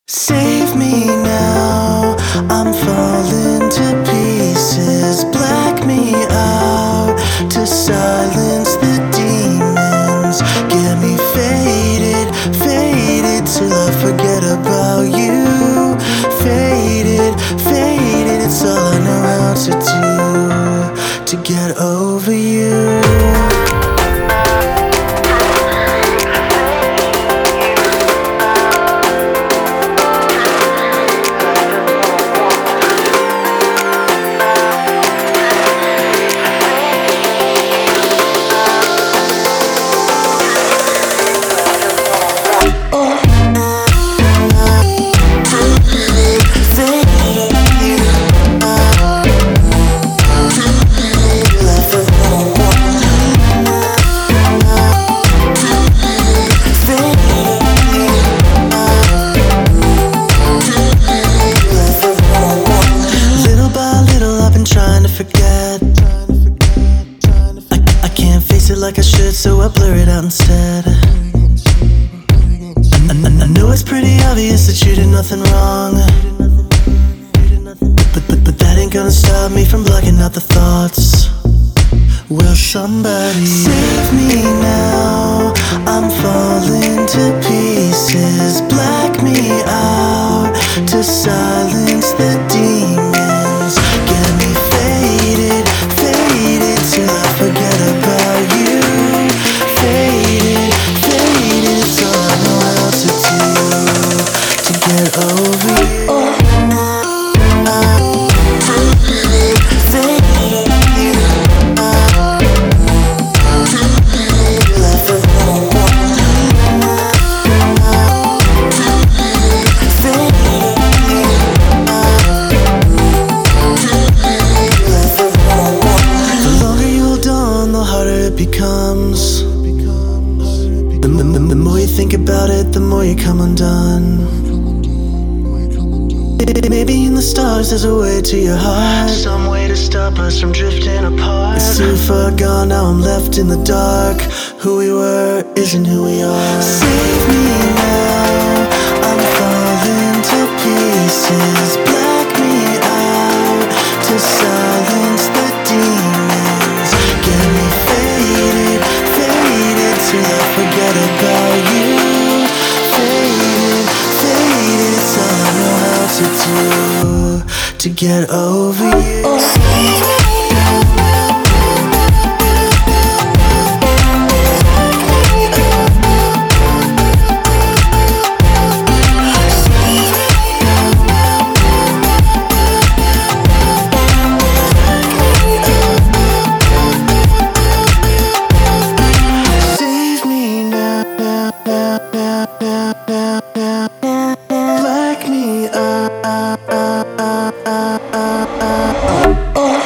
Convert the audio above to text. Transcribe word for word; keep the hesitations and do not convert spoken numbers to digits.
Save me now, I'm falling to pieces. Black me out to silence the demons. Get me faded, faded till I forget about you. Faded, faded, it's all I know how to do to get over you. Trying to forget, I, I can't face it like I should, so I blur it out instead. I, I, I know it's pretty obvious that you did nothing wrong, but, but, but that ain't gonna stop me from blocking out the thoughts. Will somebody save me now? I'm falling to pieces. Black me out to silence the demons. Get me faded, faded till I forget about you. Faded, faded, it's all I know how to do to get over you. Oh. Becomes the, the, the more you think about it, the more you come undone. Maybe in the stars there's a way to your heart, some way to stop us from drifting apart. It's too far gone, now I'm left in the dark. Who we were isn't who we are. Save me now, I'm falling to pieces. Black me out to silence the demons. Get me faded, faded till I forget about you. Faded, faded, it's all I know how to do to get over you.